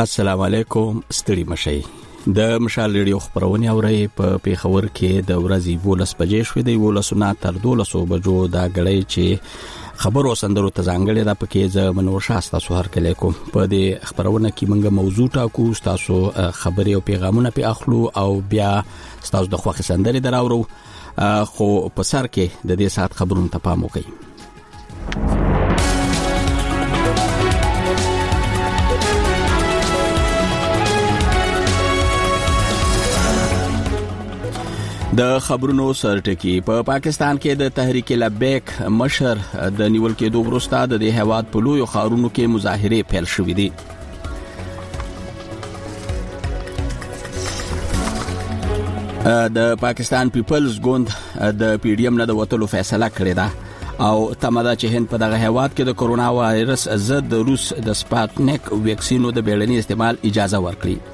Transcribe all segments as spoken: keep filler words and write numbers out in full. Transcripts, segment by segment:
السلام علیکم، ستړي مشئ. د مشال ریډیو خبرونه اوري په پیښور کې د ورځې ولس بجې شوې دی، ولسونه تر دولسو بجو دا غړې چې خبرو سندرو ته ځانګړې ده. پکې ز منور شاسته سو هر کله کوم په دې خبرونه کې موږ موضوع ټاکو، تاسو خبرې او پیغامونه په اخلو او بیا تاسو د خوښ سندرې دراورو، خو په سر کې د دې سات خبرونه ته پام وکړئ. د خبرونو سرټکی په پا پاکستان کې د تحریک لبیک مشر د نیول کېدو وروسته د هیواد په لویو ښارونو کې مظاهره پیل شوې دي. د پاکستان پیپلز ګوند د پی ډی ایم نه د وټلو فیصله کړې ده او تمدا چې هند په دغه هیواد کې د کرونا وایرس ضد روس د سپاټنیک ویکسینو د بیړني استعمال اجازه ورکړي.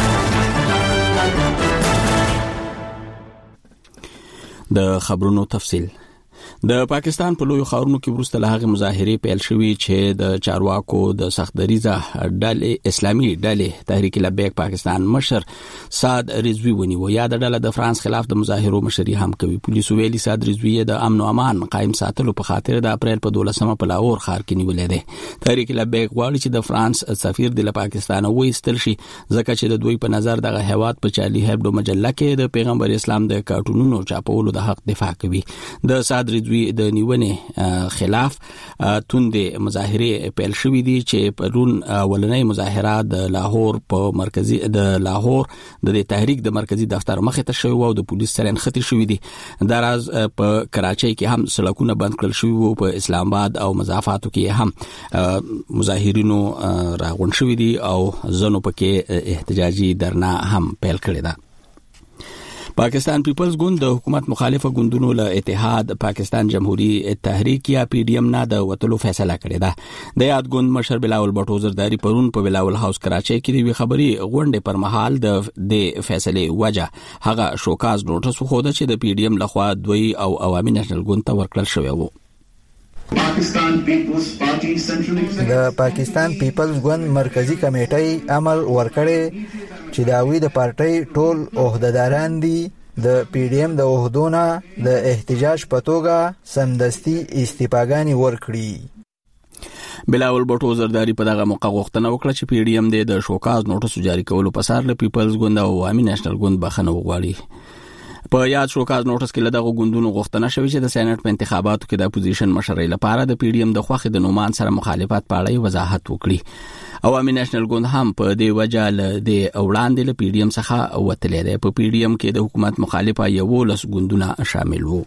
د خبرونو تفصیل. د پاکستان په لویو ښارونو کې وروسته له هغه مظاهره پیل شوې چې د چارواکو د سختدریزه ډلې اسلامي ډلې تحریک لبیک پاکستان مشر سعد رضوی ونیو. یا د ډله د فرانس خلاف د مظاهرو مشري هم کوي. پولیسو ویلي سعد رضوی د امن او امان قائم ساتلو په خاطر د اپریل په دولسمه په لاهور ښار کې نیولې ده. تحریک لبیک غواړي چې د فرانس سفیر د پاکستان وایستل شي ځکه چې د دوی په نظر دغه هیواد په چارلی هبډو مجله کې د پیغمبر اسلام د کارټونونو چاپولو د حق دفاع کوي. د سعد رضوی د نیونې خلاف توندې مظاهره پیل شوې دي چې پرون ولنۍ مظاهره د لاهور په مرکزی د لاهور د تحریک د مرکزی دفتر مخې ته شوی او د پولیس سره نښتې شوې دي. دراز په کراچۍ کې هم سړکونه بند کړل شوي وو، په اسلام آباد او مضافاتو کې هم مظاهرینو راغون شوي دي او ځنو پکې احتجاجي درنا هم پیل کړې ده. پاکستان پیپلز ګوند د حکومت مخالفه ګوندونو له اتحاد پاکستان جمهوریت تحریک یا پی ډی ایم نه د وټلو فیصله کړې ده. د یاد ګوند مشر بلاول بټو زرداری پرون په بلاول هاوس کراچۍ کې د خبري غونډې پر مهال د د فیصله وجه هغه شوکاز نوټس خو ده چې د پی ډی ایم لخوا دوی او عوامي نېشنل ګوند ته ورکړل شوی وو. پاکستان پیپلز پارټي سنټرل د پاکستان پیپلز ګوند مرکزی کمیټې عمل ورکړي چې داوی د پارټي ټول عہدیداران دي د پی ډی ایم د عہدونه د احتجاج په توګه سمدستي استعفاګانی ورکړي. بلاول بټو زرداری په دغه موقع غوښتنه وکړه چې پی ډی ایم د شوکاز نوټس جاری کولو په سر له پیپلز ګوند او عوامي نېشنل ګوند بخښنه وغواړي. په یاد شوکاز نوټس کې لدغه ګوندونو غوښتنه شوې چې د سېنات په انتخاباتو کې د اپوزیشن مشرۍ لپاره د پی ډی ایم د خوښې د نومان سره مخالفت په اړه وضاحت وکړي. عوامي نېشنل ګوند هم په دې وجه له د وړاندې له پی ډی ایم څخه وتلې ده. په پی ډی ایم کې د حکومت مخالفه یو لس ګوندونه شامل وو.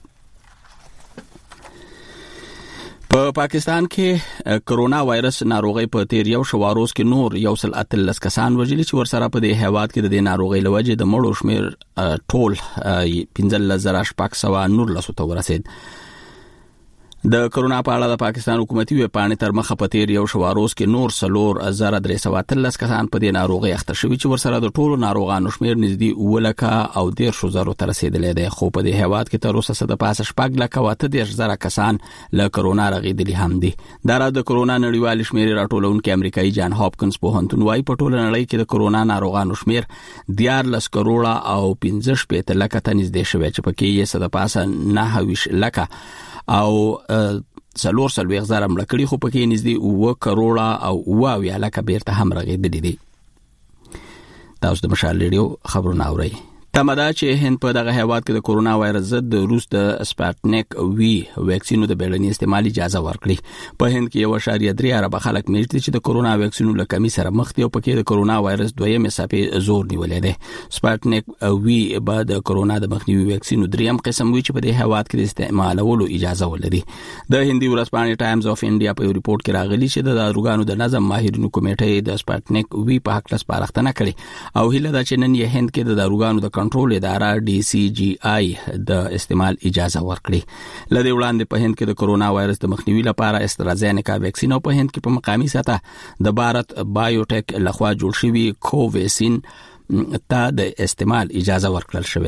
په پاکستان کې کرونا وایرس ناروغي په تیر یو شواروز کې نور یو سل اتلس کسان وژلي چې ورسره په دې هیواد کې د ناروغي لوجه د مړو شمیر ټول پنځه زره شپږ سوه نور لسو ته ورسید. د کرونا په اړه د پاکستان حکومتي ویب پاڼې تر مخه په تیر یو شواروز کې نور سلور زره درې سوه اتلس کسان په دې ناروغي اخته شوي چې ورسره د ټولو ناروغانو شمیر نږدې اووه لکه او دیرشو زرو ته رسېدلی دی. خو په دې هیواد کې تر اوسه د پاسه شپږ لکه او اته دېرش زره کسان له کرونا رغېدلي هم دي. دا راز د کرونا نړیوال شمیر راټولونکي امریکایي جان هاپکینز پوهنتون وايي په ټوله نړۍ کې د کرونا ناروغانو شمیر دیارلس کروڑه او پنځه شپېته لکه ته نږدې شوی چې پکې یې څه د پاسه نهه ویشت لکه او څلور څلوېښت زره مړه کړي، خو پکې نږدې اووه کروڑه او اووه اویا لکه بیرته هم رغېدلي دي. تاسو د مشال ریډیو خبرونه اورئ. تمدا چې هند په دغه هیواد کې د کرونا وایرس ضد د روس د سپاټنیک وی ویکسینو د بیړني استعمال اجازه ورکړي. په هند کې یو اشاریه درې اربه خلک مېشت چې د کرونا ویکسینو له کمی سره مخ دي او پکې د کرونا وایرس دویمه څپې زور نیولې ده. سپاټنیک وی بعد د کرونا د مخنیوي ویکسینو دریم قسم وی چې په دې هیواد کې د استعمالولو اجازه ولري. د هندي ورځپاڼې ټایمز اف انډیا په ریپورت کې راغلي چې د داروګانو د نظم ماهرینو کمیټې د سپاټنیک وی په حق له سپارښتنه کړې او هیله ده چې نن یې هند کې د داروګانو د کنټرول اداره ډي سي جي آی د استعمال اجازه ورکړي. لدې وړاندې په هند کې د کرونا وایرس د مخنیوي لپاره استرازینیکا ویکسین او په هند کې په مقامي سطح د بھارت بایوټیک لخوا جوړ شوی کوویسین ته د استعمال اجازه ورکړل شوې ده.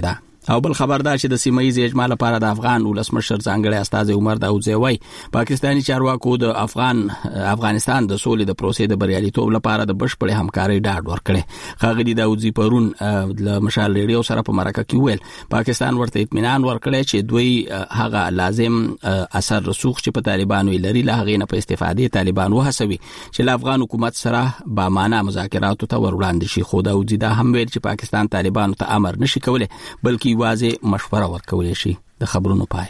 او بل خبر دا چې د سیمایي اجماع لپاره د افغان ولسمشر ځانګړي استاد عمر داوودزی وای پاکستاني چارواکو د افغان افغانستان د سولې د پروسې د بریالیتوب لپاره د بشپړې همکارۍ ډاډ ورکړي. ښاغلي داوودزی پرون د مشال ریډیو سره په مرکه کې ویل پاکستان ورته اطمینان ورکړي چې دوی هغه لازم اثر رسوخ چې په طالبانو لري له هغې نه په استفادې طالبان وهڅوي چې له افغان حکومت سره با معنا مذاکراتو ته ور وړاندې شي. خو داوودزی دا هم ویل چې پاکستان طالبانو ته امر نشي کولای بلکې واځي مشوره ورکولای شي. د خبرونو پای.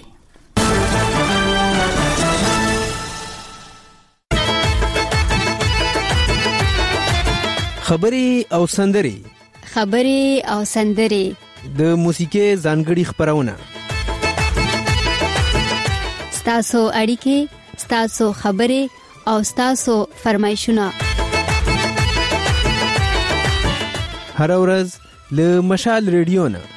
خبري او سندري خبري او سندري د موسیقي ځانګړي خبرونه ستاسو اړیکې ستاسو خبري او ستاسو فرمایشونه هر ورځ له مشال ریډیو نه.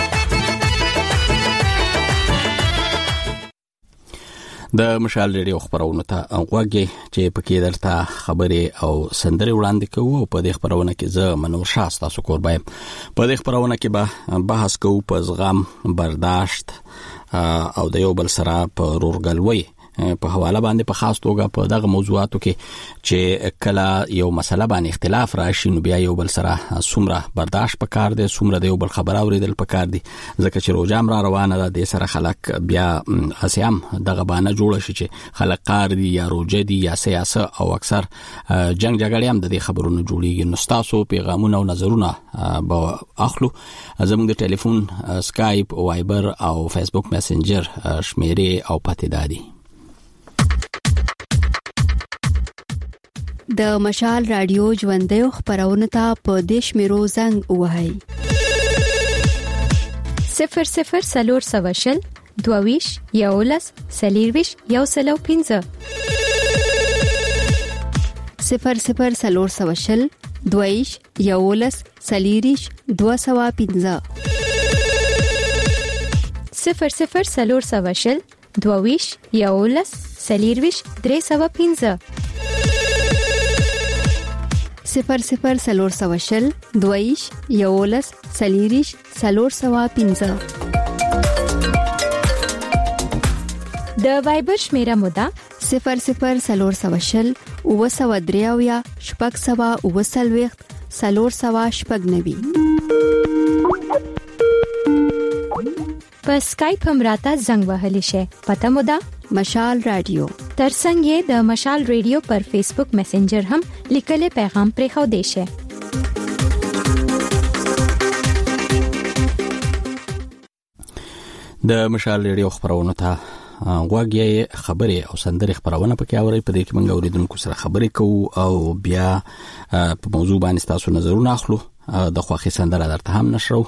د مشال ریډیو خبرونه ته غوږی چې پکې درته خبري او سندري وړاندې کوو. په دې خبرونه کې زه منور شاه تاسو کوربایم. په دې خبرونه کې به بحث کوو په زغم، برداشت او د یو بل سره په رورګلوي په حواله باندې په خاص توګه په دغه موضوعاتو کې چې کله یو مسله باندې اختلاف راشي نو بیا یو بل سره څومره برداشت پکار دی، څومره د یو بل خبره اوریدل پکار دی، ځکه چې روزام را روانه ده د سره خلک بیا اسیم دغه باندې جوړ شي چې خلک قار دي یا روجه دي یا سیاست او اکثر جنگ جګړې هم د دې خبرونو جوړیږي. نو تاسو پیغامونه او نظرونه به اخلو. زموږ د ټلیفون، سکایپ، وایبر او فیسبوک میسنجر شمیرې او پته دادي. د مشال رادیو ژوندۍ خبرونه ته په دیش میرو زنګ وهاي صفر صفر سلور سواشل دوویش یولس سلیرویش یو سلو پینزه صفر صفر سلور سواشل دوویش یولس سلیریش دو سوا پینزه صفر صفر سلور سواشل دوویش یولس سلیرویش درې سوا پینزه صفر صفر سلور سواشل دویش یولس سلیریش سلور سوا پینزه. د وایبر شمیره مودا صفر صفر سلور سواشل او سوا دریاویا شپږ سوا او سلويخت سلور سوا شپږ نوي. په سکایپ هم راته زنګ وهلی شي. پته مودا مشال رادیو. ترڅنګ یې د مشال ریډیو پر فیسبوک میسنجر هم لیکل پیغام پرې خو دی شي. د مشال ریډیو خبرونه ته غوږی خبري او سندري خبرونه پکې اوري. په دې کې موږ اوریدونکو سره خبرې کوو او بیا په موضوع باندې تاسو نظرونه اخلو. د خوخي سندره درته هم نشرو.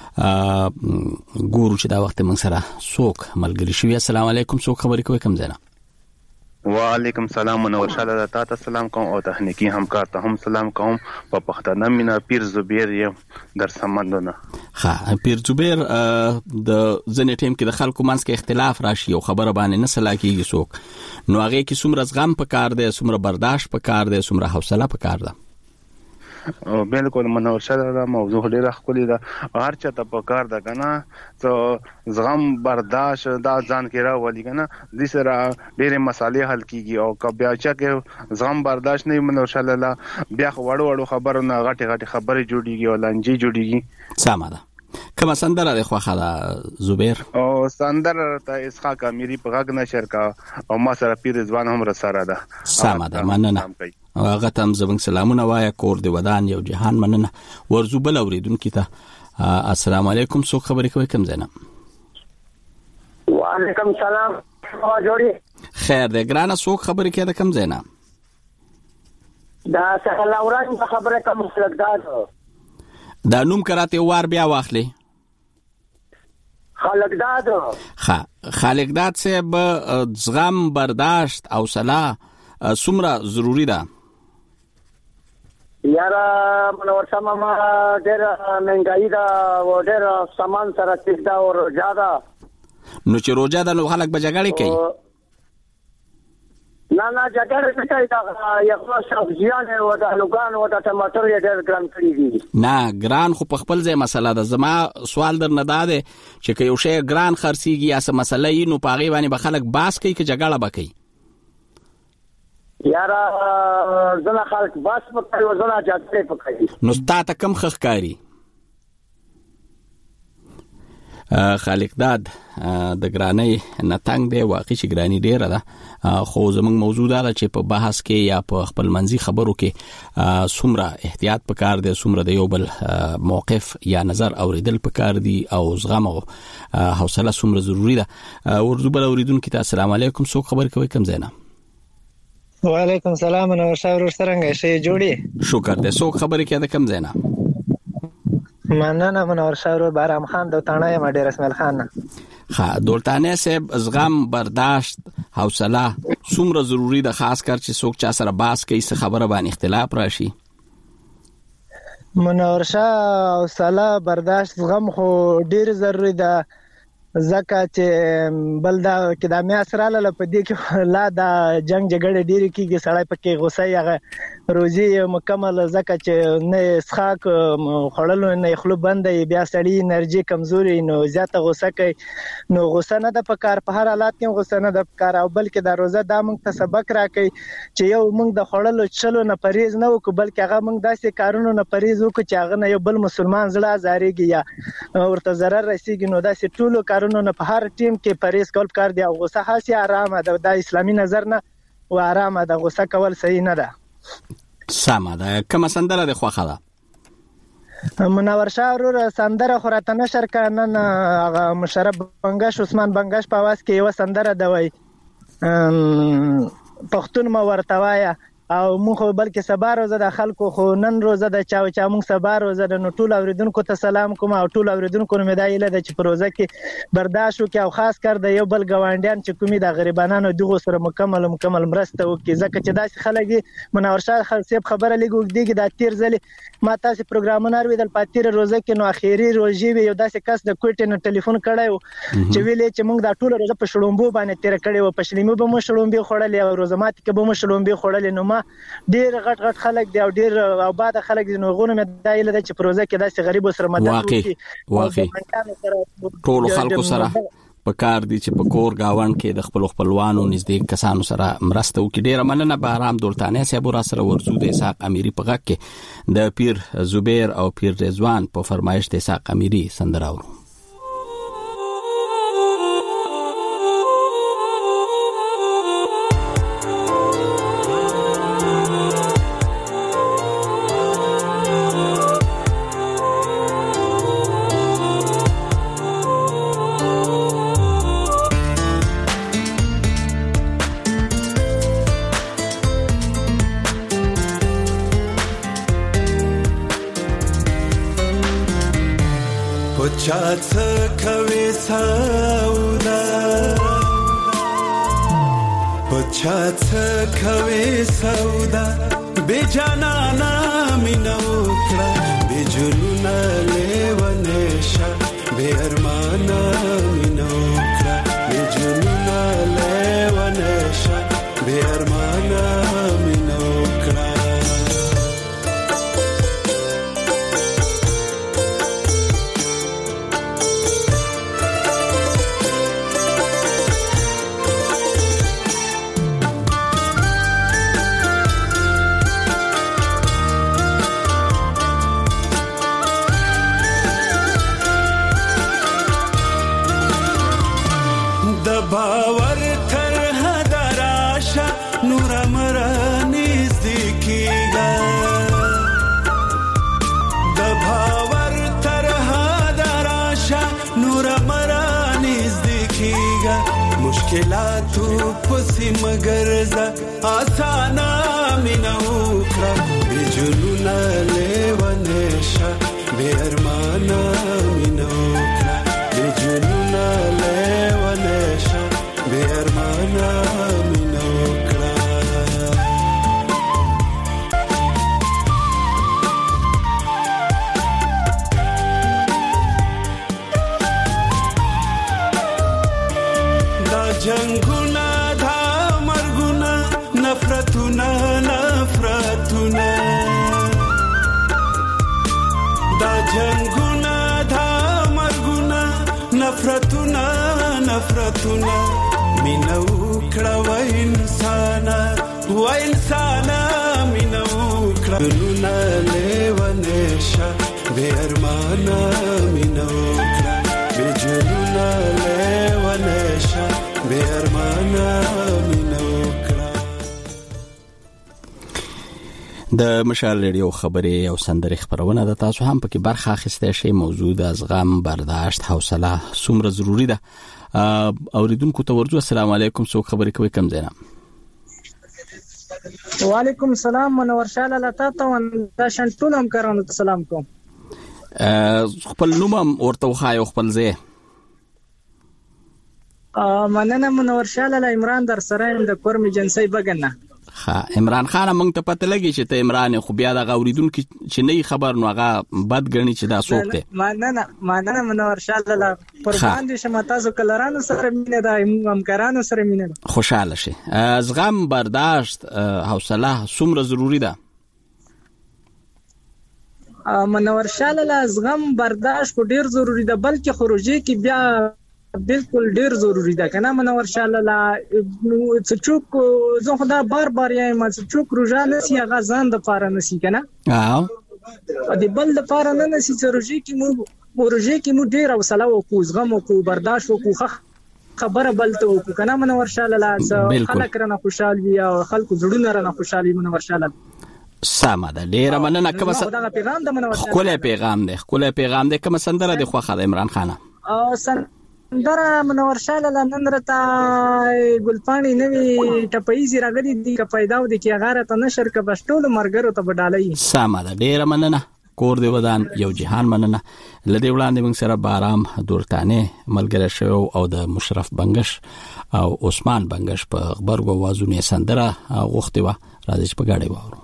ګورو چې دا وخت موږ سره څوک ملګری شوی. السلام علیکم، څوک خبرې کوي کوم ځای نه؟ وعلیکم السلام منور شاله د تاسو سلام کوم او تخنیکی همکار ته هم سلام کوم. په پښتنه مینا پیر زبیر یم در سمندونه. ها پیر زبیر د ځنې ټیم کې د خلکو منځ کې اختلاف راشي او خبره باندې نه سلاکیږي څوک، نو هغه کې څومره زغم پکار دی، څومره برداشت پکار دی، څومره حوصله پکار ده. او بالکل منور شاله دا موضوع ډیره خولي ده. هر چا ته پکار ده کنه ته زغم برداشت دا ځان کې راولي کنه د سره ډیره مسالې حل کیږي. او کبیا چا کې زغم برداشت نه منور شاله لا بیا وړو وړو خبرونه غټي غټي خبرې جوړيږي او لنجي جوړيږي. سمه ده. کوم سندره د خوخه ده زبیر؟ او سندره ته اسحاق امیری په غږ نشر کا او ما سره پیر ځوان هم را سره ده. سمه ده، مننه. هغه تم زموږ سلامونه وایي کور دی ودان یو جهان مننه. ورزو بل اوریدونکو ته السلام علیکم، څوک خبرې کوي کوم ځای نه؟ وعلیکم السلام. جوړی خیر دی ګرانه، څوک خبرې کوي کوم ځای نه؟ دا سهل اوران خبره کوم خلقدار دا نوم کراته وار بیا واخلي. خالقداد خا خالقداد صاحب، زغم، برداشت او صلاح څومره ضروری ده؟ یارا منور سما ما ډېر مهنګای دا و ډېر سامان سره تیزدا او روجا دا. نو چې روجا ده نو خلک به جګړه کوي. نه نه جګړه نه کوي دا یو سبزیان او د لوګان او د ټماټر یې ډېر ګران کړی دي. نه ګران خو په خپل ځای مسله ده. زما سوال در نه داده چې که یو شی ګران خرڅیږي یا څه مسله یې نو پاغي باندې به خلک باس کوي که جګړه به کوي؟ یاره زنه خلک باس به کوي او زنه جګړه به کوي. نو ستا ته کم ښه ښکاري؟ خالق داد د ګرانی نتنګ دی، واقعي چې ګرانی ډیره ده، خو زموږ موضوع دا چې په بحث کې یا په خپل منځي خبرو کې څومره احتیاط پکار دی، څومره د یو بل موقف یا نظر اوریدل پکار دی او زغم او حوصله څومره ضروری ده. ورته بل اوریدونکو ته السلام علیکم، څوک خبر کوي کوم ځای نه؟ وعلیکم السلام، نو شاور څنګه شي جوړي؟ شکر دې. څوک خبر کوي د کوم ځای نه؟ مننه منور شاور بارام خان د تانه ما ډیر اسماعیل خان. ها دولتانه صاحب، زغم، برداشت، حوصله څومره ضروری ده، خاص کر چې څوک چا سره باس کوي څه خبره باندې اختلاف راشي؟ منور شاه حوصله برداشت زغم خو ډیر ضروری ده، ځکه چې بل دا کې د میا سره لاله په دې کې لا دا جنگ جګړه ډیر کیږي، سړی پکې غوسه یغه روزي مکمل، ځکه چې نه اسخاق خړلو نه خلو بندې بیا سړی انرژي کمزوري نو زیاته غوسه کوي. نو غوسه نه د پکار په هر حالت کې غوسه نه د پکار، او بلکې د روزه د موږ ته سبق راکړي چې یو موږ د خړلو چلو نه پریز نه وکړو، بلکې هغه موږ داسې کارونو نه پریز وکړو چې هغه نه یو بل مسلمان زړه زاريږي یا ورته ضرر رسیږي. نو داسې ټولو کارونو نه په هر ټیم کې پریز کول کار دی، او غوسه خاصه آرامه ده، د اسلامي نظر نه و آرامه ده، غوسه کول صحیح نه ده. سمه ده. کوم سندره د خوخه ده؟ منور شاه ورور سندره خراته نشر کنن هغه مشرف بنگش عثمان بنگش په واس کې یو سندره ده وای پښتون مو ورته وایا، او مخ بلکې سبا روزه د خلکو خو نن روزه د چاو چا مونږ سبا روزه د نو ټول اوریدونکو ته سلام کوم، او ټول اوریدونکو مې دا ایله د چې پروزه کې برداشت وکي، او خاص کر د یو بل غوانډیان چې کومي د غریبانو دغه سره مکمل مکمل مرسته وکي، ځکه چې داسې خلک منور شاه خلصيب خبره لګوګ دیږي د تیر ځلې ما تاسو پروګرامونه ارویدل پاتیر روزه کې نو اخیری روزي وي یو داسې کس د کوټې نه ټلیفون کړی چې ویلې چې مونږ دا ټول روزه په شړومبو باندې تیر کړی و، په شلیمو به مو شړومبې خورلې او روزمات کې به مو شړومبې خورلې. نو ما ډیر غټ غټ خلک دی او ډیر او باد خلک دی، نو غوونه مې دایله د چې پروژه کې داسې غریب سره مدد وکړي. واقعي ټول خلکو سره په کار دي چې په کور گاوند کې د خپل خپلوانو نږدې کسانو سره مرسته وکړي. ډیر مننه بهرام دولتانه صاحب را سره ورزو د اسحاق اميري په غږ کې د پیر زبیر او پیر رضوان په فرمایش د اسحاق اميري سندره ورو. چات کوي سودا پچات کوي سودا بے جانا نامینو کړه بے جنون لیونشا بے ارمانا مینو کړه بے جنون لیونشا بے ارمانا مینو کړه. باور تر هدراشا نور مرانیز دیکیگا د باور تر هدراشا نور مرانیز دیکیگا مشکلاتو پسی مگرزا آسانا مینو کرا بے جنون لیونشا بے ارمانا مینو کرا بے جنون لیونشا بے ارمانا مینو کړه. دا جنگونه دا مرګونه دا جنگونه دا مرګونه نفرتونه نفرتونه مینه وکړه و انسان و انسان مینه وکړه ګلونه لیونه شه بې ارمانه مینه وکړه بجلونه لیونه شه بې ارمانه مینه وکړه. د مشال ریډیو خبرې او سندرې خبرونه د تاسو هم پکې برخه اخیسته شي. موضوع د زغم، برداشت، حوصله څومره ضروری ده. اوریدونکو ته ورځو السلام علیکم. څوک خبرې کوي کم زینا؟ وعلیکم السلام منور شاه لاله تاسو دا شنټول هم کارونه سلام کوم. خپل نوم ورته وخایو خپل ځای. مننه منور شاه لاله عمران در سره د کورم جنسي بګنه. ها عمران خان مونږ ته پته لګی چې ته عمران خو بیا د غوریدونکو چې نه خبر نو هغه بد غنی چې دا څوک دی. مننه مننه منور شاه لاله قربان دي شمه تاسو کلرانو سره مینه ده همکارانو سره مینه ده. خوشاله شي. زغم، برداشت، حوصله څومره ضروری ده؟ منور شاه لاله زغم برداشت کو ډیر ضروری ده بلکې خروجي کې بیا بالکل ډیر ضروری ده کنه منور شاه لاله. څوک زه خدا بار بار یم څوک روزانه سی غزان د پاره نسی کنه او د بل د پاره نه نسی ضروري کې مو ورجه کې مو ډیر او سلام او زغم او برداشت او خبره بلته او کنه منور شاه لاله خلک رانه خوشاله وي او خلکو زړونه رانه خوشالي منور شاه لاله. ساده ده ډیر مننه. کوم دا پیغام د منور شاه کوله پیغام ده کوله پیغام ده کوم سندره د خوخه د عمران خان او سن دره منور شاه لاله نن رته ګلپانی نوی ټپایزي راغلي دي که پیدا و دي کې غاره ته نشر ک بشټول مرګرو ته بدالای. ساده ډیر مننه. کور دی ودان یو جهان مننه. لدی وړاندې موږ سره بارام دورتانه ملګری شو او د مشرف بنگش او عثمان بنگش په خبرګو وازونه سندره غوښتي و راځي په گاډي وورو.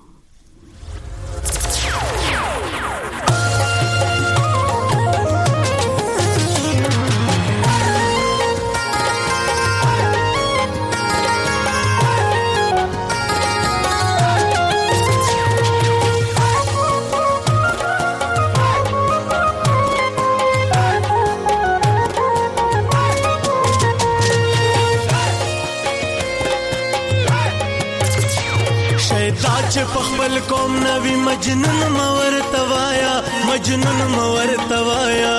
پخبل کوم نوی مجنون مور توایا مجنون مور توایا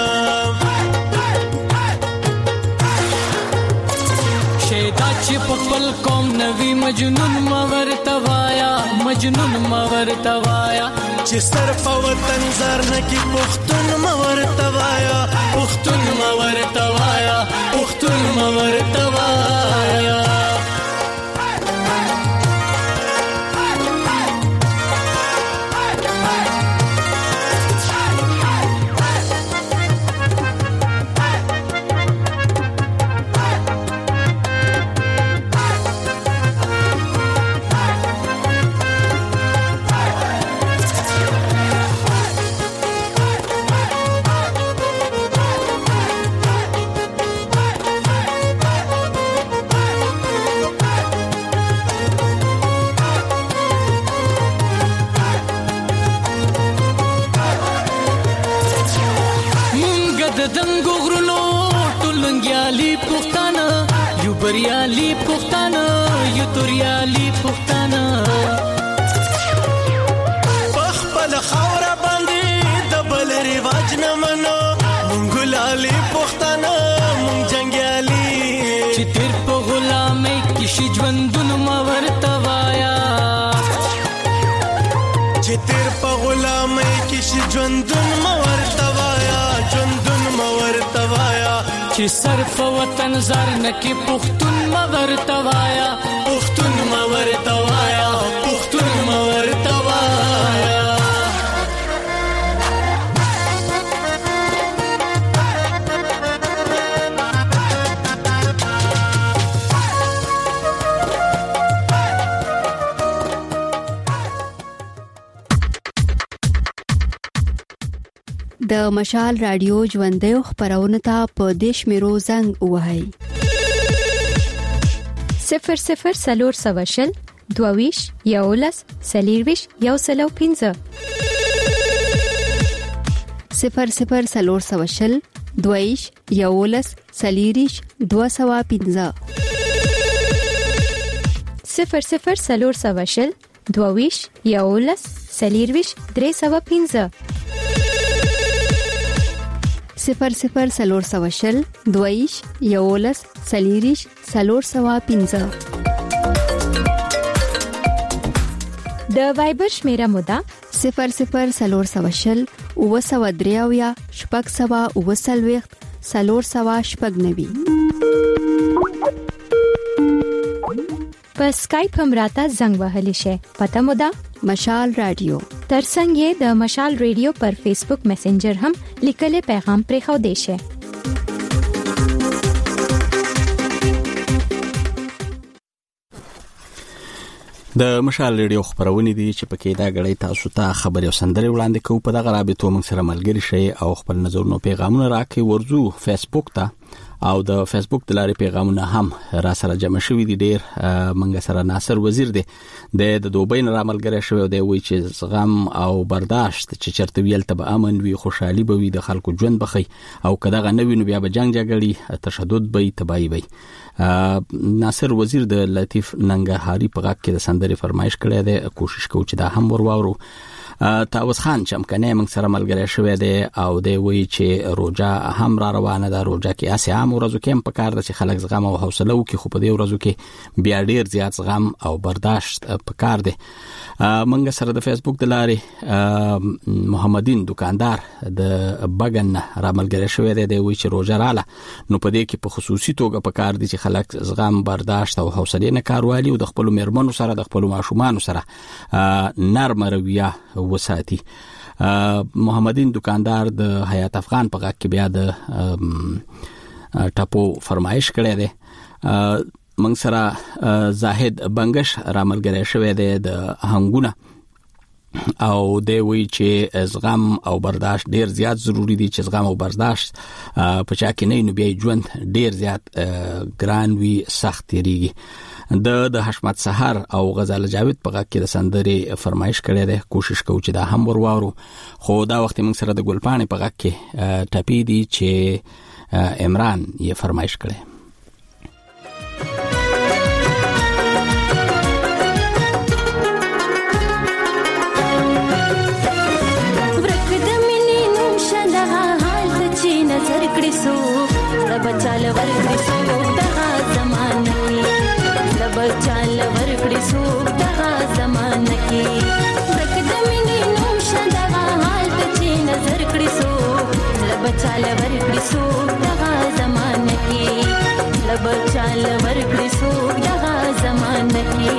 شیدا چې پخبل کوم نوی مجنون مور توایا مجنون مور توایا چې سر په وطن زار نه کی پختون مور توایا پختون مور توایا پختون مور توایا. بریالی پختانا یو توریالی پختانا پخپل خاور باندې دبل رواج نه منو مونږلالی پختانا مونږ جنگیالی چې تیر په غلامۍ کې شي ژوندون ما ورته وایا چې تیر په غلامۍ کې شي ژوندون ما ورته وایا ژوندون ما ورته وایا چې صرف وطن زار نکي پختون ما ورته وایا پختون ما ورته وایا پختون ما ورته وایا. د مشال رادیو ژوندې خبرونه ته په دیش میرو زنګ وهاي صفر صفر سلور سواشل دوویش یولس سلیرویش یو سلو پینزه صفر صفر سلور سوشل دویش یولس سلیریش دو سوا پینزا صفر صفر سلور سوشل دویش یولس سلیریش درې سوا پینزا صفر صفر سلور سوشل دویش یولس سلیریش سلور سوا پینزا. د وایبر شمیره مودا صفر صفر سلور سوشل او سوا دریاویا شپږ سوا او سلويخت سلور سوا شپږ نوي. په سکایپ هم راته زنګ وهلی شي. پته مودا مشال رادیو. ترڅنګ یې د مشال رادیو پر فیسبوک میسنجر هم لیکلي پیغام پرې خو دی شي. د مشال رادیو خبرونه دي چې پکې دا غړې تاسو ته خبري او سندري وړاندې کوو. په دغه رابطه موږ سره ملګری شئ او خپل نظرونه پیغامونه راکړئ. ورزو فیسبوک ته او د فیسبوک د لارې پیغامونه هم را سره جمع شوي دي. ډېر منګ سره ناصر وزیر دی د دوبۍ نه راملګری شوی او دی وایي چې زغم او برداشت چې چرته ویل ته به امن وي، خوشحالي به وي، د خلکو ژوند بخي او کداغه نوی نو بیا به جنگ جګړې تشدد به تباہي وي. ناصر وزیر د لطیف ننګرهاري په غاک کې د سندري فرمایش کړی دی. کوشش کوو چې دا هم ورواورو. تاوس خان چمکنه موږ سره ملګری شوی دی او دی وایي چې روزه هم را روانه ده. روزه کې اسې عام ورځو کې هم پکار ده چې خلک زغم او حوصله وکړي، خو په دې ورځو کې بیا ډیر زیات زغم او برداشت پکار دی. موږ سره د فیسبوک د لارې محمدین دکاندار د بغن را ملګری شوی دی. دی وایي چې روزه رااله نو په دې کې په خصوصي توګه پکار دي چې خلک زغم، برداشت او حوصله نه کاروالي او د خپل میرمنو سره د خپل ماشومان سره نرم رویه وساتي. محمدین دکاندار د حیات افغان په غاک کې بیا د ټاپو فرمایش کړی دی. موږ سره زاهد بنگش را ملګری شوی دی د هنګونه او دی وی چې زغم او برداشت ډیر زیات ضروری دي. چې زغم او برداشت په چا کې نه نو بیا ژوند ډیر زیات ګران وي، سخت تیریږي. د د حشمت سحر او غزال جاوید په غاک کې د سندري فرمایش کړی دی. کوشش کوو چې دا هم ورواورو. خو دا وخت موږ سره د ګلپانې په غاک کې ټاپی دي چې عمران یې فرمایش کړی. نظر کړی سو رب چال ور کړی سو دغه زمانه کې، رب چال ور کړی سو دغه زمانه کې، رکد مینې نوم شدغه حال ته نظر کړی سو رب چال ور کړی سو دغه زمانه کې، رب چال ور کړی سو دغه زمانه کې.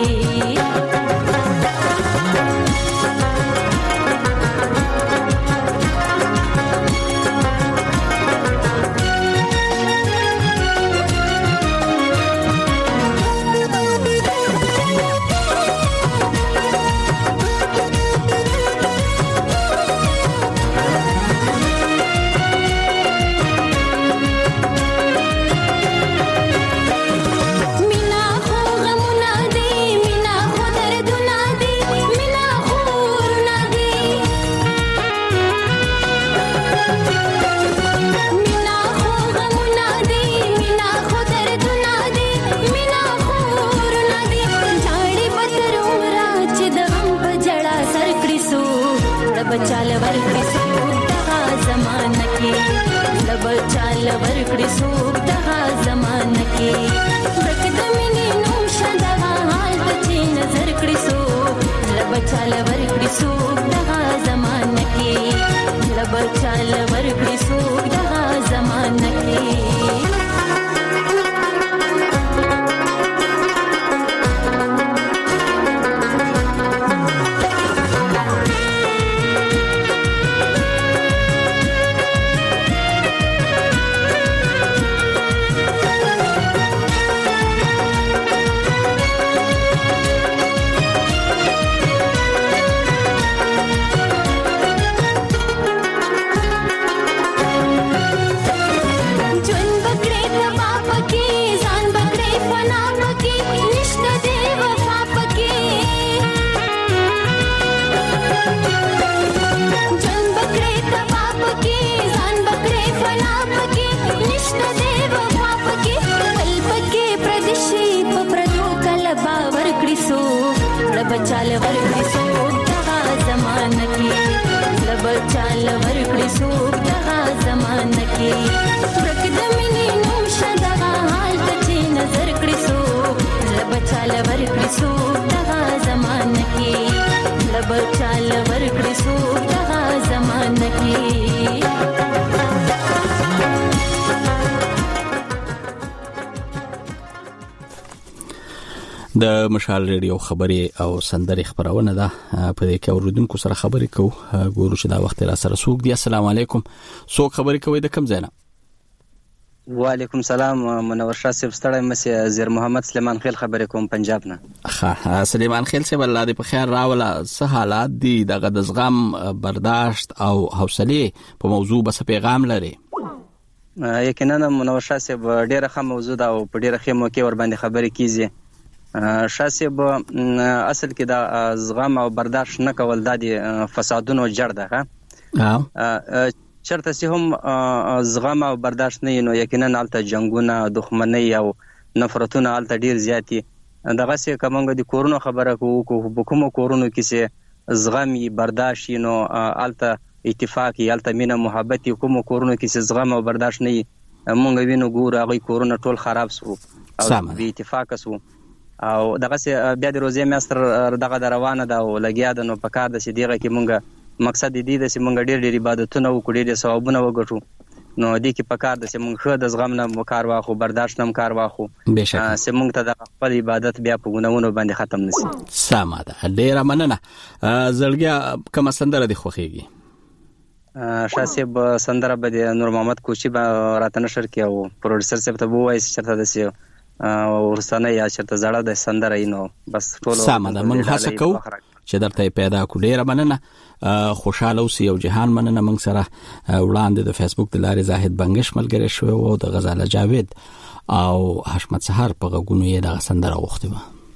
چال ورکړی سو دغه زمانه کې، لب چال ورکړی سو دغه زمانه کې، رکد مینې نوم شدغه حال ته نظر کړی سو لب چال ورکړی سو دغه زمانه کې، لب چال ورکړی سو دغه زمانه کې. ورکړې څوک دغه زمانه کې ورک د مینې نوم شه دغه حال ته چې نظر کړې څوک زړه به چاله ورکړې څوک دغه زمانه کې زړه به چاله ورکړې څوک دغه زمانه کې. د مشال ریډیو خبري او سندري خبرونه ده په دې کې اوریدونکو سره خبرې کوو ګورو چې دا وخت را سره سوق دي. السلام علیکم څوک خبرې کوي د کوم ځای نه؟ وعلیکم السلام منور شاه صاحب ستړی مسي زیر محمد سلیمان خیل خبرې کوم پنجاب نه. ها سلیمان خیل صاحب الله دې په خیر راولا څه حالات دي دغه د زغم برداشت او حوصله په موضوع بس پیغام لري؟ یقینا منور شاه صاحب ډیره ښه موضوع ده او په ډیره ښه موقع ور باندې خبرې کیږي. شاسب اصل کې دا زغم او برداشت نه کول د فسادونو جړ ده. ها چرته چې هم زغم او برداشت نه نو یقینا الته جنگونه دښمنۍ او نفرتونه الته ډیر زیاتی دغه څه کومه د کورونو خبره کوو په کومو کورونو کې چې زغم برداشت نو الته اتفاق الته مینه محبت کومو کورونو کې چې زغم او برداشت نه مونږ وینو ګور هغه کورونه ټول خراب سو او بې اتفاق سو او دغه بیا د روزي میاستر دغه روانه ده او لګیا ده نو په کار د سیدیغه کې مونږ مقصد دې د سیمونږ ډېر ډېر عبادتونه او کړي د ثوابونه وګټو نو دې کې په کار د سیمونږ خو د زغم نه کار واخو برداشت نه کار واخو سیمونږ ته د خپل عبادت بیا په ګناونو باندې ختم نشي. سمه ده ډېر مننه. زړګیا کوم سندره دی خوخيږي؟ شاسب سندره به نور محمد کوچی راته نشر کې او پروډوسر صاحب ته وایي چې چرته د سیو ورسانه یا چرته زړه د سندره اینو بس ټول سمه ده موږ هڅه کوو چې درته پیدا کړو. ډیره مننه خوشاله اوسئ او جهان مننه. موږ سره وړاندې د فیسبوک د لارې زاهد بنگش ملګری شو او د غزاله جاوید او حشمت سحر په غوونو یې د سندره وخته و.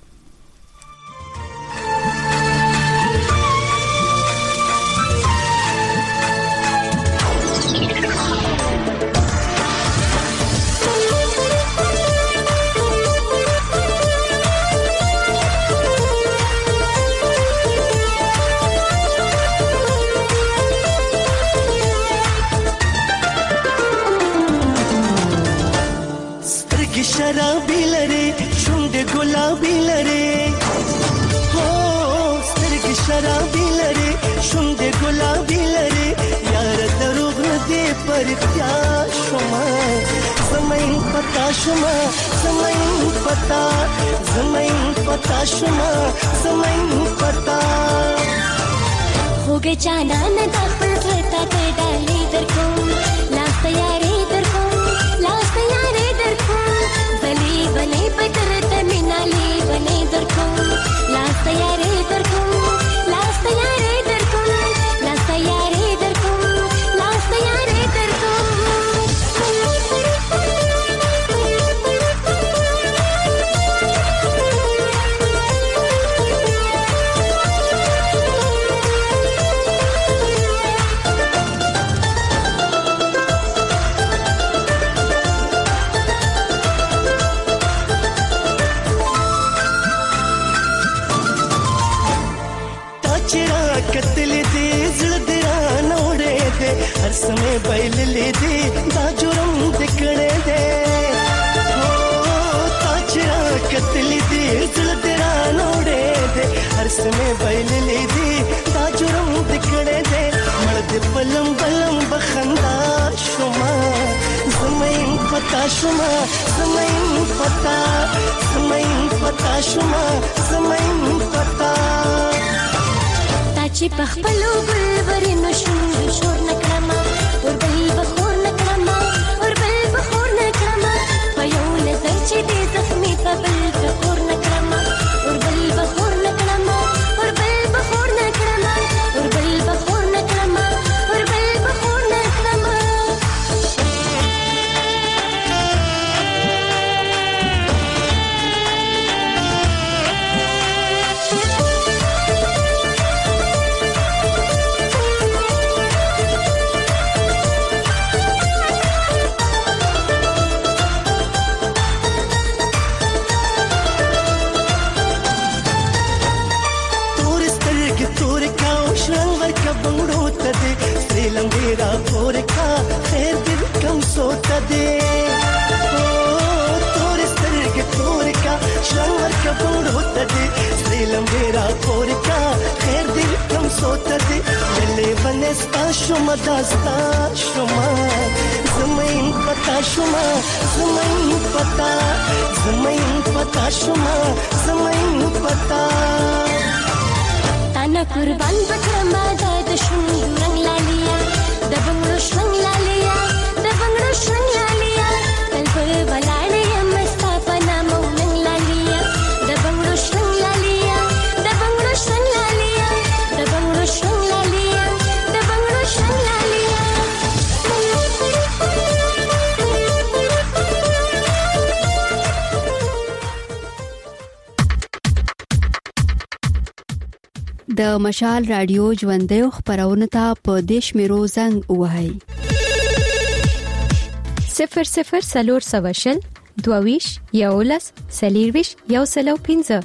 شرابی لري شوند ګلابي لري هو سترګې شرابي لري شوند ګلابي لري یار دروغ دې پر کیا شوما زمين پتا شوما زمين پتا زمين پتا شوما زمين پتا होगे जाना न दाखल करता कर डाले दर को लास्ट तैयारी दर को लास्ट तैयारी दर को बली बने पतर तमिनाली बने दर को लास्ट तैयारी दर को लास्ट तैयारी दर को लास्ट तैयारी दर को लास्ट तैयारी दर को हर समय बैल ले दे दा जुरम दिखने दे हो ताजरा कतली दे दिल तेरा नोड़े दे हर समय बैल ले दे दा जुरम दिखने दे मर्द बलम बलम बखंदा शुमा ज़मीन पता शुमा ज़मीन पता ज़मीन पता शुमा ज़मीन पता ताची पखपलो गुलवरी नशूर शोर नकरमा और बल बखोर नकरमा और बल बखोर नकरमा पयो नजर चे दे जख्मी पबल बखोर नकरमा और बल बखोर नकरमा और बल बखोर नकरमा और बल बखोर नकरमा और बल बखोर नकरमा मेरा पोर का खैर दिल कम सोता दे तोरे स्तर के तोर का शंवर का बोड़ होता दे स्लीलम मेरा पोर का खैर दिल कम सोता दे जले बने स्ता शुमा दास्ता शुमा ज़मीन पता शुमा ज़मीन पता ज़मीन पता शुमा ज़मीन पता ताना कुर्बान बकरमा द शुंग रंग लालिया the bungalow Shunga Laliya the bungalow Shunga लालिया तल पर बलाड़े मस्ता पना मौनंग लालिया the bungalow Shunga Laliya the bungalow Shunga Laliya the bungalow Shunga Laliya the bungalow Shunga लालिया د مشال رادیو ژوندۍ خبرونه ته په دیش میرو زنګ وهاي صفر صفر سلور سواشل دوویش یولس سلیرویش یو سلو پینزه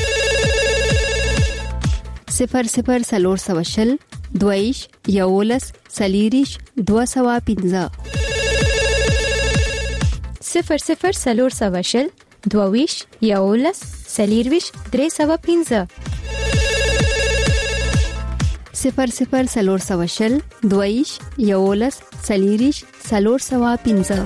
صفر صفر سلور سواشل دوویش یولس سلیریش دو سوا پینزه صفر صفر سلور سواشل دوویش یولس سلیرویش درې سوا پینزه صفر صفر سلور سواشل دویش یولس سلیریش سلور سوا پینزه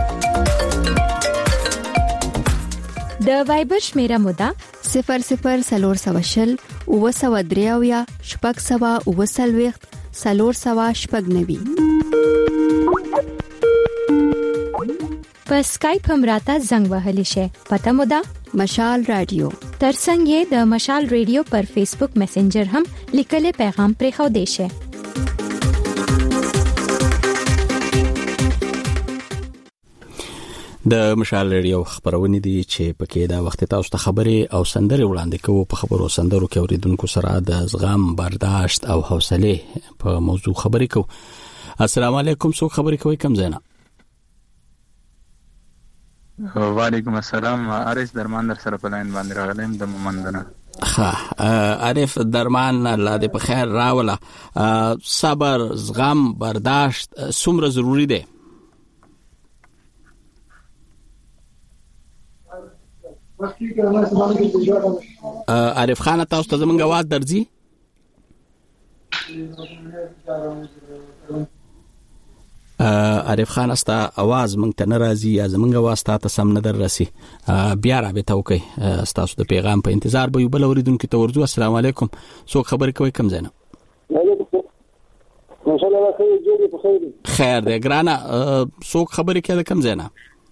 د وایبر شمیره مودا صفر صفر سلور سواشل او سوا دریاویا شپږ سوا او سلويخت سلور سوا شپږ نوي په سکایپ هم راته زنګ وهلی شي پته مودا مشال رادیو ترڅنګ یې د مشال رادیو پر فیسبوک میسنجر هم لیکل پیغام پرې خو دی شي د مشال رادیو خبرونه دي چې پکې دا وخت تاسو ته خبرې او سندرې وړاندې کوو په خبرو سندرو کې اوریدونکو سره د زغم برداشت او حوصله په موضوع خبرې کوو السلام علیکم څو خبرې کوي کم زینا وعلیکم السلام عارف درمان در سره په لاین باندې راغلم د مومندنه ها عارف درمان الله دې په خیر راوله صبر زغم برداشت څومره ضروری دی عارف خان تاسو ته زمونږ आवाज درځي عارف خان استا आवाज مونږ ته ناراضي یا زمونږ आवाज ته سم نه در راسي بیا را به توکي تاسو د پیغام په انتظار به یو بل اوریدونکو ته ورځو السلام علیکم څوک خبرې کوي کم زینه خیر دی ګرانه څوک خبرې کوي کم زینه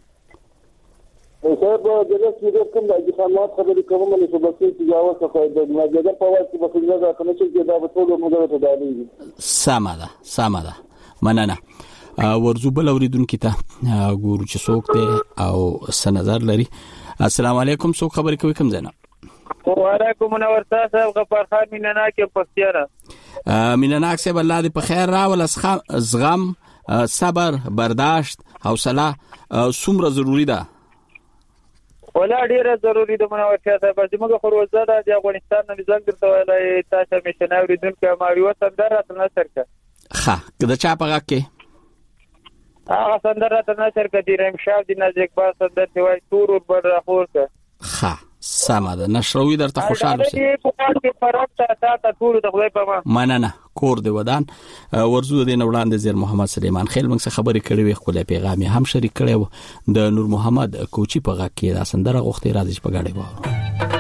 صاحب د دې کې کوم د خدمات خبرې کوم نو په بسې تجاوز څخه د ماجده په واسطه په خپل ځای کنه چې دا په ټولو موږ ته دالي سمه ده سمه ده مننه ورزو بل اوریدونکو ته ګورو چې څوک دی او سنظر لري السلام علیکم څوک خبرې کوي کوم ځای نه وعلیکم منور صاحب غفار خان مینناک پختیاره مینناک صاحب الله دې په خیر راول زغم صبر برداشت حوصله څومره ضروری ده ولا ډیره ضروری ده منور صاحب چې موږ خو روزه د افغانستان نه ځل درته ویلای تاسو مشن اوریدونکو ماریو سندره تل نشر کړه ها کله چا پغه کې هغه سندره تل نشر کړه د رحم شاه د نازک با سندره دی وای تور بر راخور کړه ها سمه ده نشروي درته خوشاله شي په پاره فرق ته تا ټول د خپل په ما مننه کور دی ودان ورزو د وړاندې زیر محمد سلیمان خیل موږ څخه خبرې کړې وي خپل پیغام هم شریک کړو د نور محمد کوچی په غا کې دا سندره غوښتي راځي په غاړه وو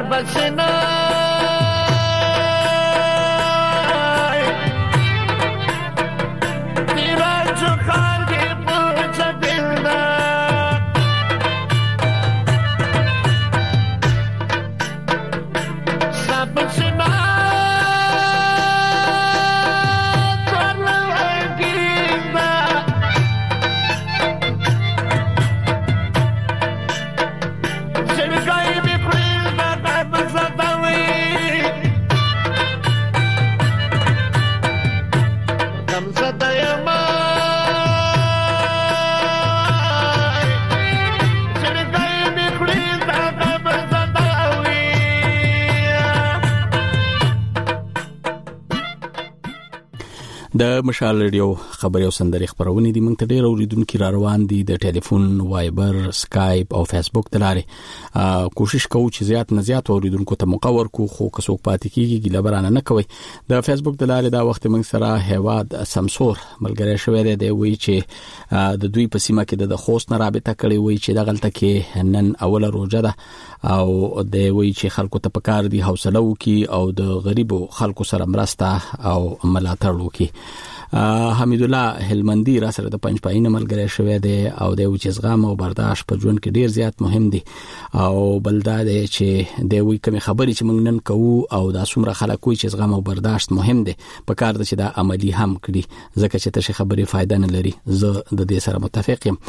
बसना तेरा जो खार के पूछ दिलना सब सुना د مشال ریډیو خبري او سندري خبرونه دي مونږ ته ډېر اوریدونکو را روان دي د ټلیفون وایبر سکایپ او فیسبوک تلاره کوشش کوو چې زیات نه زیات اوریدونکو ته مقور کو خو کڅوک پاتې کیږي ګیله برانه نه کوي د فیسبوک تلاره دا وخت مونږ سره هواد سمسور ملګری شوی دی وی چې د دوی په سیمه کې د خوست نه رابطه کړي وی چې د غلطه کې نن اوله روزه ده او د وی چې خلکو ته پکار دي حوصله وکي او د غریبو خلکو سره مرسته او ملاتړ وکي حمید الله هلمندی را سره د پنځ پاینه ملګری شوی دی او د وچ زغم او برداشت په ژوند کې ډیر زیات مهم دي او بلدا دی چې د وی کوم خبرې چې موږ نن کوو او د څومره خلک وی چې زغم او برداشت مهم دي په کار د چې دا عملی هم کړي ځکه چې تاسو خبرې فائدہ نه لري زه د دې سره متفق یم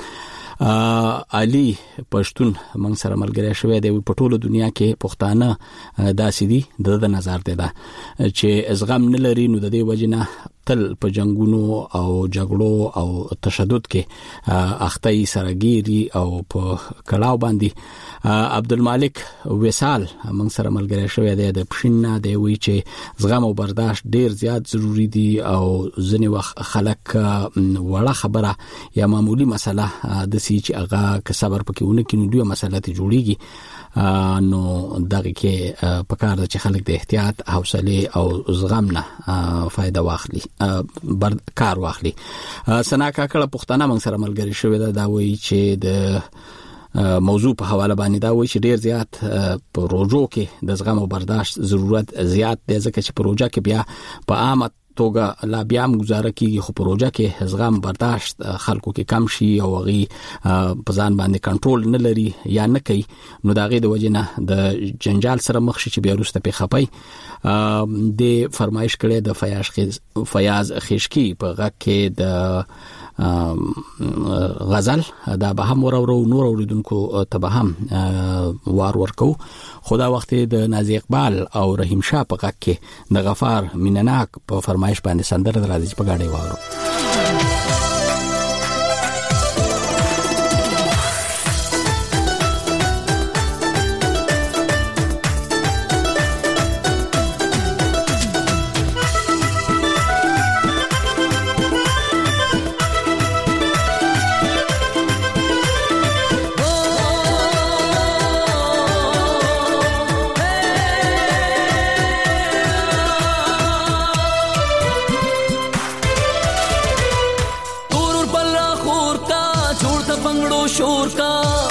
علي پښتون موږ سره ملګری شوی دی په ټوله دنیا کې پښتانه داسې دي د نظر دی دا چې زغم نه لري نو د دې وجنه تل په جنگونو او جګړو او تشدد کې اخته سرګيري او په کلاو باندې عبدالمالک وصال موږ سره ملګری شوی دی د پښینا دی وی چې زغم او برداشت ډیر زیات ضروری دي او ځنې وخت خلک وړه خبره یا معمولی مسله د سې چې هغه که صبر پکې ونه کینو دوه مسله ته جوړیږي نو دغه کې په کار د چې خلک د احتیاط حوصله او زغم نه فائدہ واخلي بر کار واخلي سنا کاکړه پښتانه موږ سره ملګری شوی دا, دا وی چې د موضوع په حواله باندې دا وی چې ډیر زیات په روزو کې د زغم او برداشت ضرورت زیات دی ځکه چې په روزه کې بیا په عامه توګه لا بیا مگزاره کیږي خو پروژه کې زغم برداشت خلکو کې کم شي او غي په ځان باندې کنټرول نه لري یا نه کوي نو دا غي د وجنه د جنجال سره مخ شي چې بیا وروسته په خپي د فرمایش کړي د فیاض فیاض خشکی په غږ کې د غزل دا به هم ورو نور اوریدونکو ته به هم وار ورکو خدا وخت د نازي اقبال او رحیم شاه په غږ کې د غفار مینناک په فرمایش باندې سندره راځي په گاډي وارو शोर का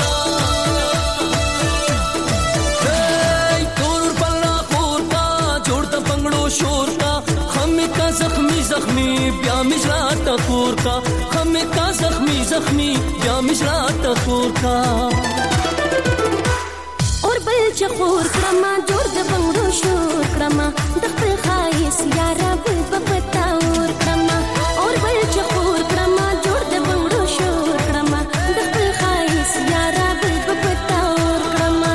तोर पल्ला खोर का जोड़ता पंगड़ो शोर का हमें का जख्मी जख्मी ब्या मिश्रा तकोर का हमें का जख्मी जख्मी ब्या मिश्रा तकोर का और बल चखोर क्रमा जोड़ पंगड़ो शोर क्रमा दखल खाइस यारा बुल बपता और क्रमा और बल चखोर क्रमा जोड़ पंगड़ो शोर क्रमा यारा बुल बपता और क्रमा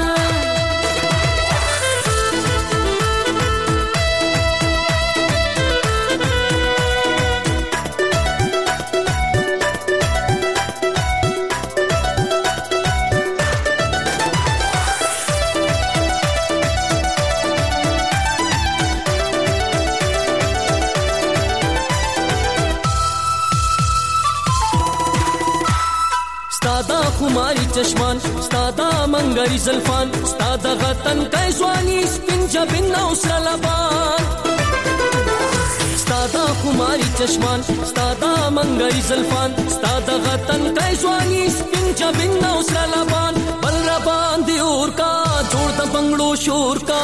खुमारी चश्मान स्तादा मंगरी जल्फान स्तादा गतन कैसवानी स्पिन जबिन नौसलबान स्तादा खुमारी चश्मान स्तादा मंगरी जल्फान स्तादा गतन कैसवानी स्पिन जबिन नौसलबान बलरबान दियोर का जोड़ د بنگړو شور کا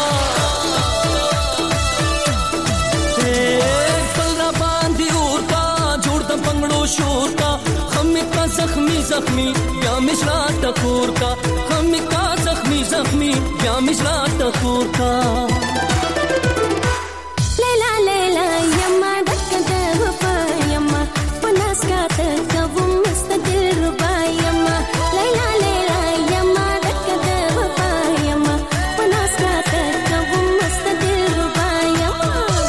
پل را باندې اور کا جوړ د بنگړو شور کا خمې کا زخمی زخمی بیا مشرا ټکور کا خمې کا زخمی زخمی بیا مشرا ټکور کا لیلا لیلا یما دک د وفا یما پناس کا ته کوم مستقل ربا یما لیلا لیلا یما دک د وفا یما پناس کا ته کوم مستقل ربا یما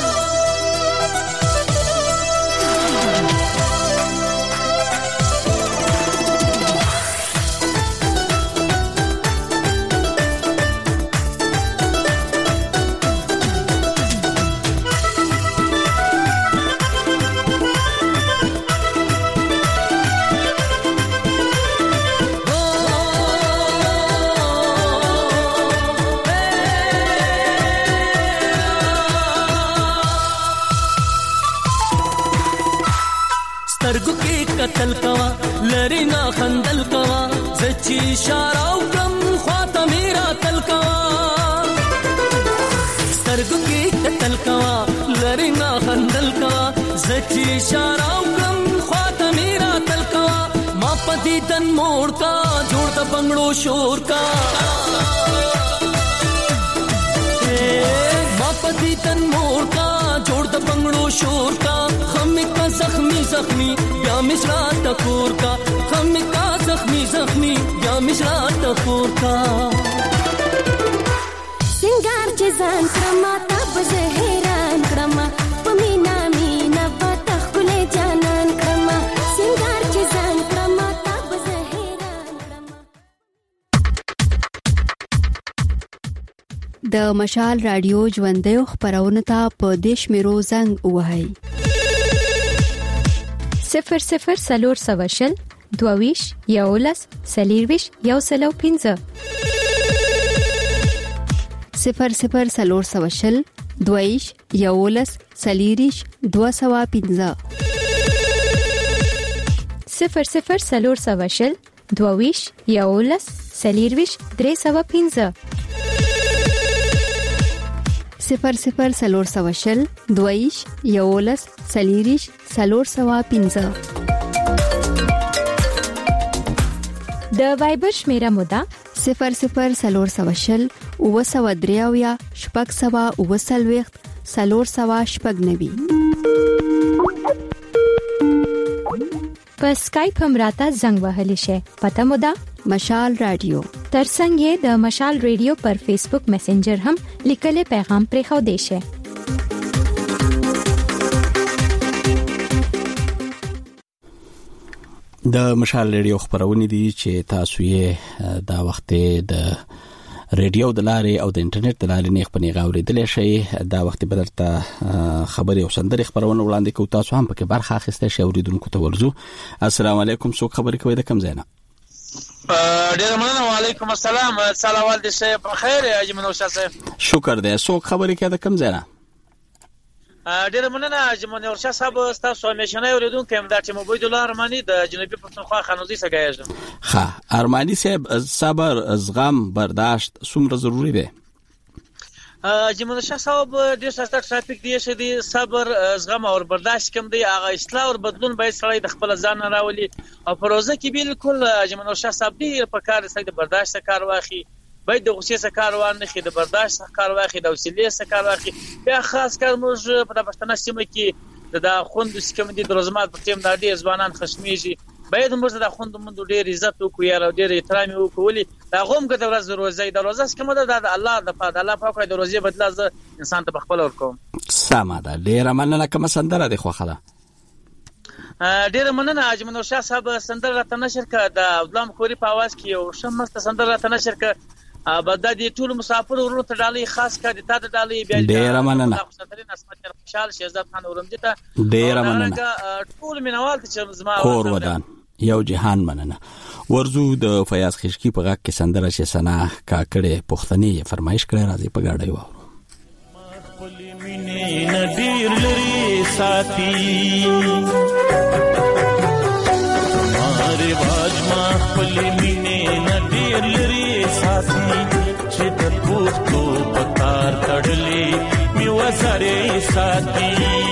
سترګو کې قتل کوا لری نه خندل کوا زچی اشاره وکم خواته میرا تل کوا سترګو کې قتل کوا لری نه خندل کوا زچی اشاره وکم خواته میرا تل کوا ما پدی تن موړ کا جوړ د بنگړو شور کا ما پدی تن موړ کا جوړ د بنگړو شور کا خمې کا زخمی زخمی بیا مشرا ټکور کا خمې کا زخمی زخمی بیا مشرا ټکور کا سنگار چې ځان کرما تب زه حیران کرما پمینا مینا پته خله جانان کرما سنگار چې ځان کرما تب زه حیران کرما. د مشال رادیو ژوندۍ خبرونه ته په دیش میرو زنګ وهاي صفر صفر سلور سوشل دوویش یولس سلیرویش یو سلو پینزه صفر صفر سلور سوشل دوویش یولس سلیریش دو سوا پینزه صفر صفر سلور سوشل دوویش یولس سلیرویش درې سوا پینزه صفر صفر سلور سوشل دویش یولس سلیریش سلور سوا پینزه د وایبر شمیره مودا صفر صفر سلور سوشل او سوا دریاویا شپږ سوا او سلويخت سلور سوا شپږ نوي په سکایپ هم راته زنګ وهلی شي پته مودا مشال رادیو ترڅنګ یې د مشال رادیو پر فیسبوک میسنجر هم لیکلي پیغام پرې خو دی شي. د مشال رادیو خبرونه دي چې تاسو یې دا وخت د رادیو د لارې او د انټرنیټ د لارې نه خپل غوړېدل شي. دا وخت بدلته خبري او سندري خبرونه وړاندې کوي، تاسو هم پکې برخه اخیسته شئ. اوریدونکو ته ورزو السلام علیکم، څوک خبرې کوي د کم ځای نه؟ ډیر مننه. وعلیکم السلام، سلام دې شه په خیر اجمن اوسه صاحب. شکر دې. څوک خبرې کوي د کم ځای نه؟ ډیر مننه اجمن اوسه صاحب، تاسو همیشنه اوریدونکو هم د ټیم عبید الله ارمانی د جنوبي پښتونخوا خانوزي څخه یاژم. ها ارمانی صاحب، صبر زغم برداشت څومره ضروری دی؟ جمعه شاه صاحب ډیر سخت ټاپک دی چې دی صبر زغم او برداشت کوم دی. هغه اصلاح او بدلون باید سړی د خپل ځان راولي او پروژه کې بالکل جمعه شاه صاحب دی په کار سره د برداشت کار واخی، باید د غصې څخه کار وانه خي، د برداشت څخه کار واخی، د حوصله څخه کار واخی. بیا خاص کار موږ په پښتنه سیمه کې د خوند سکم دي د روزمات په ټیم د دې ځوانان خشمېږي، باید موږ د خوند مند ډېر عزت وکړو یا ډېر احترام وکړو. دا غوم کې د ورځ روزي د روزه سکم د الله د پاد الله پاک د روزي بدلا ز انسان ته خپل ورکوم. سما ده. ډېر مننه. کوم سندره دی خوخه ده؟ ډېر مننه اجمن شاه صاحب. سندره راته نشر کړه د عبدالله کوري په आवाज کې او شمست سندره راته نشر کړه. بعد د ټول مسافر ورونو ته ډالۍ خاص کړه د تا د ډالۍ بیا ډېر مننه. خوشالترین اسمت خوشحال شهزاد خان اورمجي ته ډېر مننه. ټول مینوال ته چې زما کور ودان یو جهان مننه. ورزو د فیاض خشکی په غاک کې سندره چې سنا کاکړې پښتني فرمایش کړه، راځي په گاډي وو. خپل مینې ندیر لري ساتي ماره باج ما خپل مینې ندیر لري ساتي چې د پښتو پتار تړلې می وسره ساتي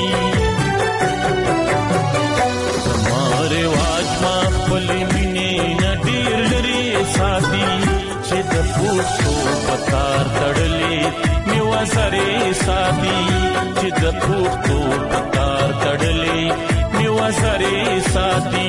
زماره واج ما خپل مینې نډیر لري ساتي چې د پښتو پتار تړلې می وسره ساتي چې د پښتو پتار تړلې می وسره ساتي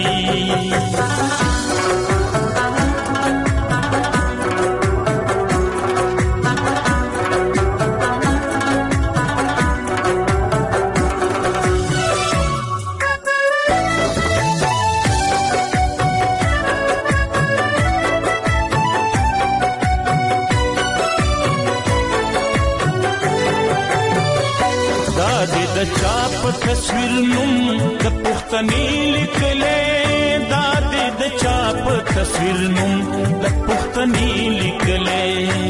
د چاپ تصویر نوم د پښتني لیکلې دا د چاپ تصویر نوم د پښتني لیکلې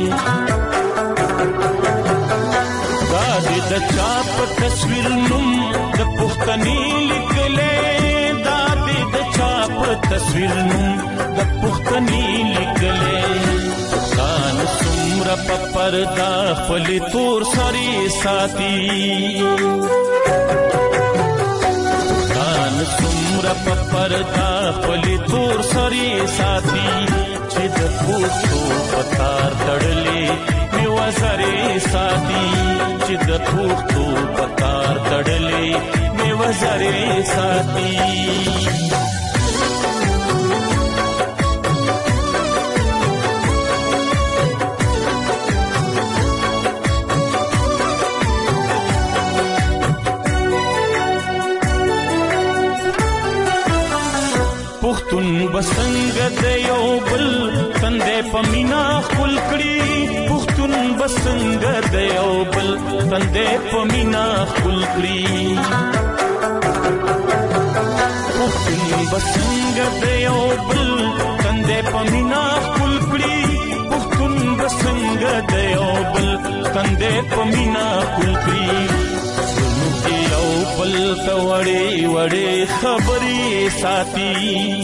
دا د چاپ تصویر نوم د پښتني لیکلې دا د چاپ تصویر نوم د پښتني لیکلې کان سمره په پردا خپل تور سری ساتي کان سمره په پردا خپل تور سری ساتي چې د پښتو پتار تړلې می وسره ساتي چې د پښتو پتار تړلې می وسره ساتي پښتون بسنګ د یو بل تندې پمینا خپل کړي پښتون بسنګ د یو بل تندې پمینا خپل کړي پښتون بسنګ د یو بل تندې پمینا خپل کړي پښتون بسنګ د یو بل تندې پمینا خپل کړي یو بل ته وړې وړې خبرې ساتي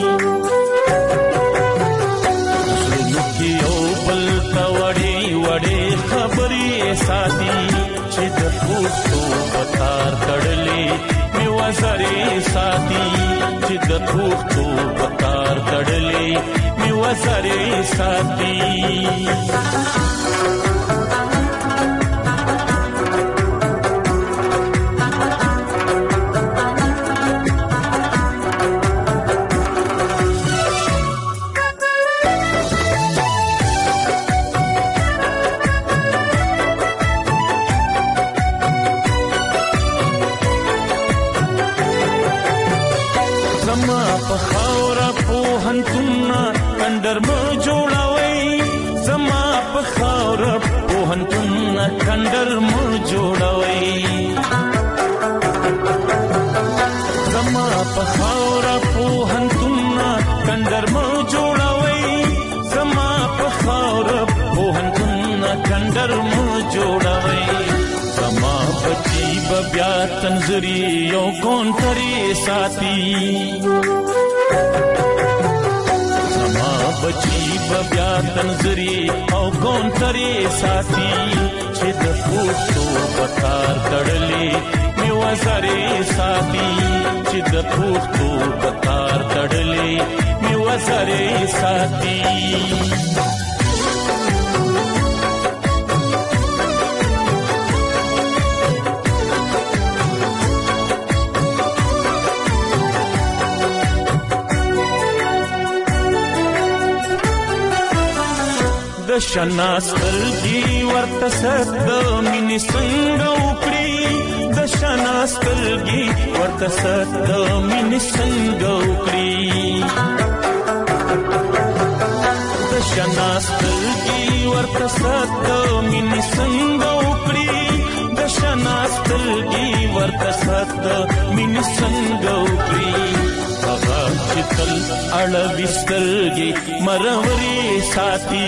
یو بل ته وړې وړې خبرې ساتي چې د پښتو پتار تړلې می وسره ساتي چې د پښتو پتار تړلې می وسره ساتي کندر مو جوړوي زما په خاور پوهنتون کندر مو جوړوي زما په خاور پوهنتون کندر مو جوړوي زما په خاور پوهنتون کندر مو جوړوي زما بچي بیا تنزري یو کون تري ساتي بچی بیا تنظری او کون تری ساتي چې د پښتو پتار تړلې می وسره ساتي چې د پښتو پتار تړلې می وسره ساتي د شناسترګي ورته ست مینې څنګه وکړي د شناسترګي ورته ست مینې څنګه وکړي د شناسترګي ورته ست مینې څنګه وکړي د شناسترګي ورته ست مینې څنګه وکړي هغه چې تل اړوي سترګې مروري ساتي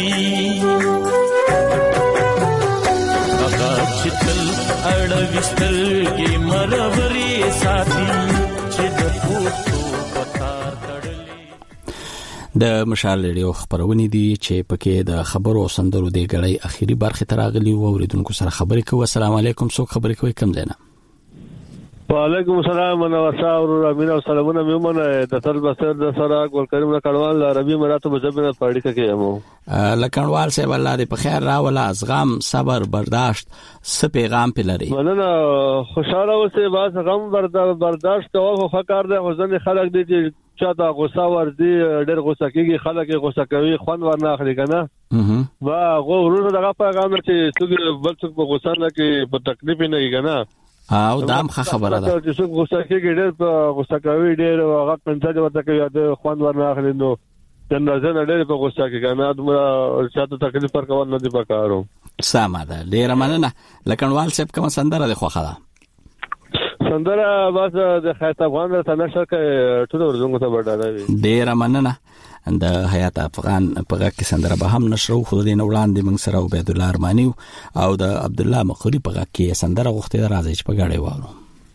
هغه چې تل اړوي سترګې مروري ساتي چې د پښتو پتار تړلې د مشال ریډیو خبرونه دي چې پکې د خبرو سندرو د غړې اخیری برخه تراغلی او اوریدونکو سره خبرې کوي. السلام علیکم، څوک خبرې کوي؟ کم زینا. وعلیکم السلام انا وصاور امین او سلامونه میمنه د تل بسر د سره ګل کریم کډوال عربي مراتب زبنه پاړی کې همو لکانوال صاحب الله دې په خیر راولا، ازغام، صبر، برداشت څه پیغام پلري؟ مننه، خوشاله اوسه، باز غم برداشت او فکر ده وزن خلک دي چې چاته غوسه ورځي، ډېر غوسه کیږي، خلک غوسه کوي، خوان ورنه اخلي کنه وا غوړو دغه پیغام چې څوک بل څوک په غوسه نه کې په تکلیف نه کیږي کنه او دام خبره ده چې څوک غوسه کیږي، ډېر په غوسه کوي، ډېر هغه پنځه ورته کوي د خوان ورنه اخلي، نو تنازل ډېر په غوسه کې کنه دومره چاته تکلیف پر کول نه دی پکارو. سمه ده، ډېر مننه. لکانوال صاحب کوم سندره ده خوخه ده؟ سندره بس د حیات افغان سره نشه کې ټول ورزونګو ته وړاندې وي. ډېر مننه. د حیات افغان په غږ کې سندره به هم نشرو، خو د دې وړاندې موږ سره عبید الله ارمانی او د عبد الله مخری په غږ کې سندره غوښتي راځي چې په غاړې وارو.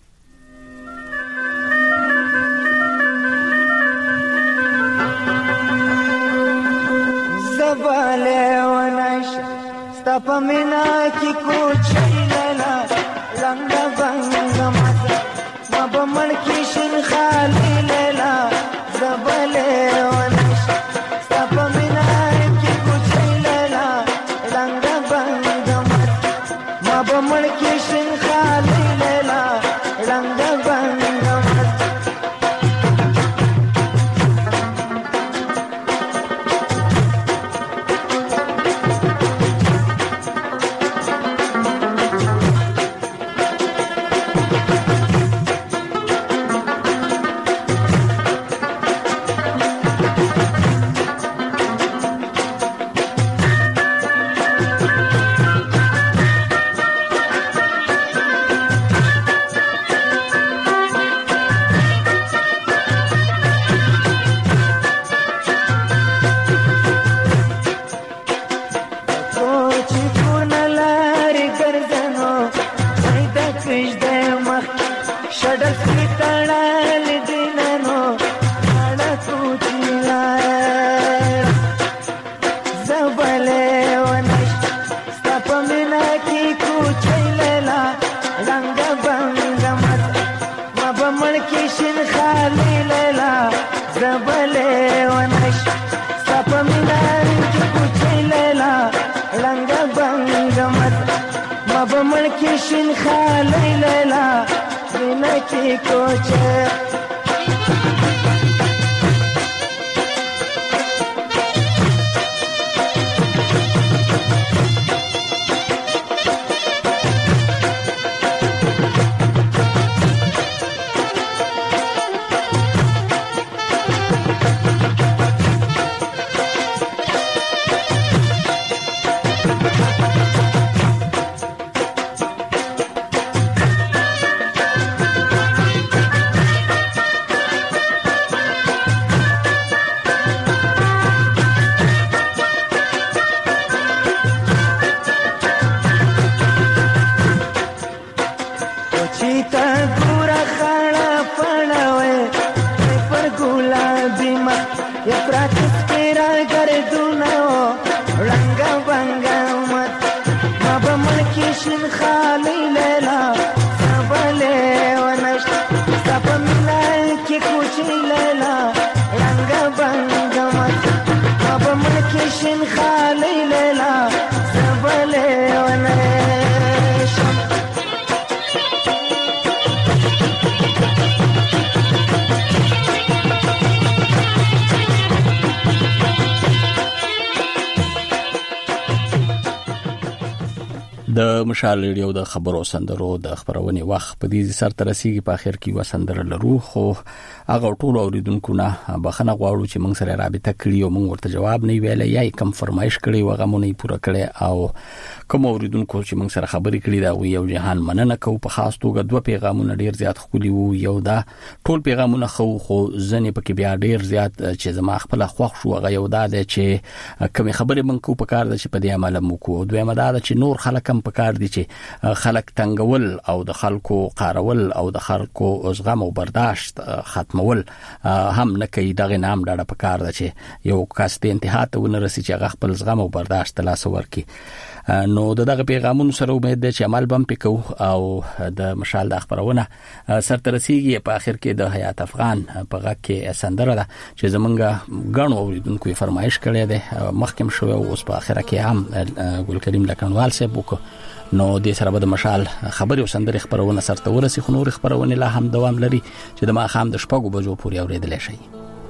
زباله ونش ستپمینا کی کوچ لیلا لنګ بنګ مزه ما بمن کی شین خالی لیلا زباله ونش ستپمینا کی کوچ لیلا لنګ بنګ مزه ما بمن کی شین خالی لیلا لنګ بنګ د مشال ریډیو د خبرو سندرو د خبرونې وخت په دې سر تر رسیدي په اخر کې وسندره لرو، خو هغه ټول اوریدونکو نه بخنه غواړو چې موږ سره رابطه کړي او موږ ورته جواب نه ویلې یا کوم فرمایش کړي و هغه مونږ پوره کړي او کوم اوریدونکو چې موږ سره خبرې کړي دا یو جهان مننه کوو. په خاص توګه دوه پیغامونه ډیر زیات خولي وو، یو دا ټول پیغامونه خو خو ځنې پکې بیا ډیر زیات چې زما خپل خوښ شو، هغه یو دا چې کوم خبرې موږ کو په کار د چې په دې عمل مو کو، دویمه دا چې نور خلک هم پکار دي چې خلک تنګول او د خلکو قارول او د خلکو زغم او برداشت ختمول هم نه کوي. دغه نام ډاډه پکار ده چې یو کس د انتها ته ونرسي چې هغه خپل زغم او برداشت لاس ورکړي. نو دغه پیغامونو سره امید ده چې عمل بم پکو او د مشال د خبرونه سرته رسیږي. په اخر کې د حیات افغان په غږ کې سندره ده چې زمونږ غنو اوریدونکو فرمایش کړی دی مخکم شو او اوس په اخر کې هم ګل کریم لکنوال صاحب وکړو. نو د سره د مشال خبري او سندره خبرونه سرته ورسي. خو نور خبرونه لا هم دوام لري چې د ما خام د شپږو بجو پورې اوریدل شي.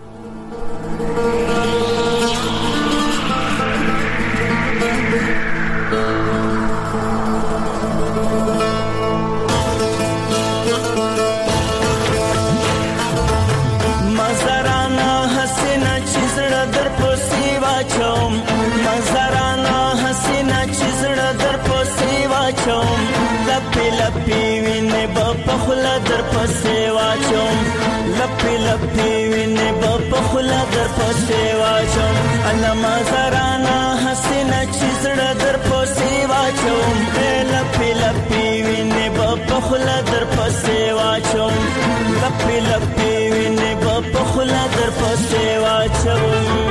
بخلا در پسې واچوم لپی لپی وینې بخلا در پسې واچوم انا مزرانا حسینه چې زړه در پسې واچوم لپی لپی وینې بخلا در پسې واچوم لپی لپی وینې بخلا در پسې واچوم.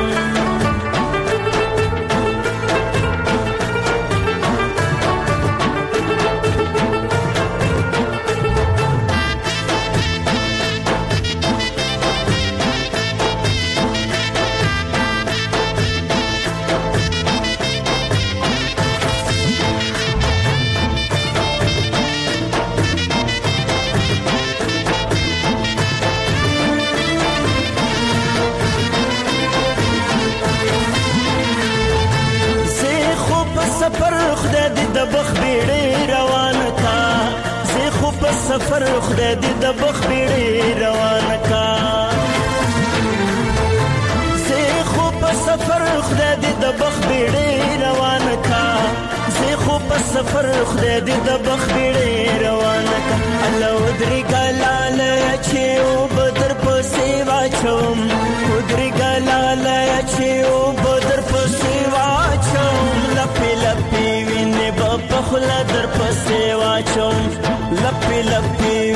سفر خدای دې د بخ بیړې روان کا زه خو په سفر خدای دې د بخ بیړې روان کا زه خو په سفر خدای دې د بخ بیړې روان کا الله ودري ګلال چې او بدر په سیوا چوم ودري ګلال چې او بدر په سیوا چوم لپی لپی وینې په خلا در په سیوا چوم لپی لپی